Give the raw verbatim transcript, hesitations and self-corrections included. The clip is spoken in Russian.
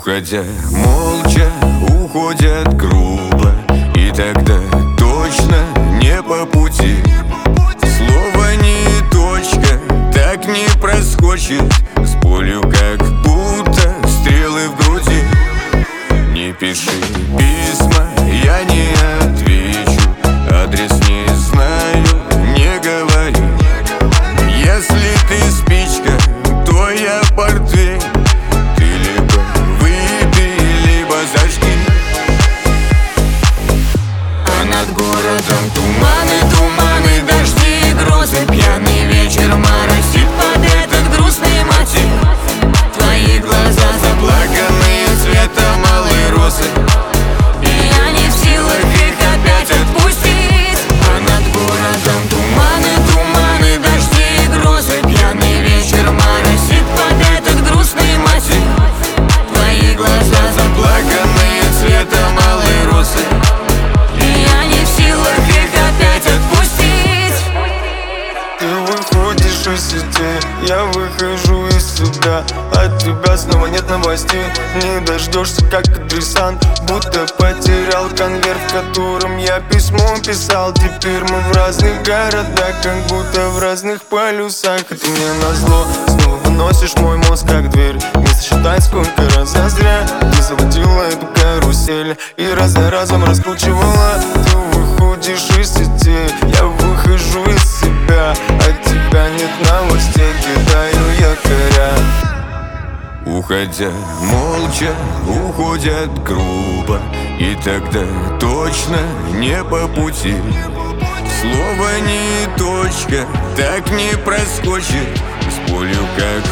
Уходя молча, уходят грубо, и тогда точно не по пути. Слово не точка, так не проскочит, с болью как будто стрелы в груди. Не пиши письма, я не отвечу, адрес не знаю, не говори. Если ты спичка, то я портвейн, ты либо выпей, либо зажги. А над городом туманы, туманы, дожди и грозы. Пьяный вечер моросит под этот грустный мотив. Твои глаза заплаканные цветом алой розы, и я не в силах их опять отпустить. А над городом туманы, туманы, дожди и грозы. Пьяный вечер моросит под этот грустный мотив. Твои глаза заплаканные цветом алой розы, и я не в силах их опять отпустить. Ты выходишь из сети, я выхожу из себя. От тебя снова нет новостей, не дождешься, как адресант. Будто потерял конверт, в котором я письмо писал. Теперь мы в разных городах, как будто в разных полюсах. И ты мне назло снова выносишь мой мозг, как дверь. Не сосчитай, сколько раз я зря ты заводила эту карусель и раз за разом раскручивала. Ты выходишь из сети, я выхожу из себя. От тебя нет новостей, кидаю якоря. Уходя молча, уходят грубо, и тогда точно не по пути. Слово не точка, так не проскочит, с болью как